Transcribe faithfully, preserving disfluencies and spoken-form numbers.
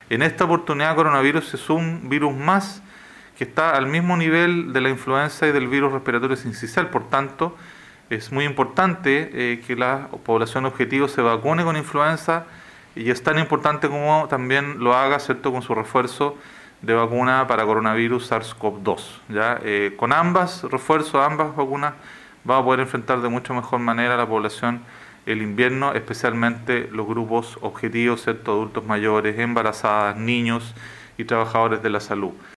En esta oportunidad, coronavirus es un virus más que está al mismo nivel de la influenza y del virus respiratorio sincicial. Por tanto, es muy importante eh, que la población objetivo se vacune con influenza, y es tan importante como también lo haga, ¿cierto?, con su refuerzo de vacuna para coronavirus SARS-CoV dos. ¿Ya? Eh, con ambas refuerzos, ambas vacunas, va a poder enfrentar de mucho mejor manera a la población el invierno, especialmente los grupos objetivos, ¿cierto?, adultos mayores, embarazadas, niños y trabajadores de la salud.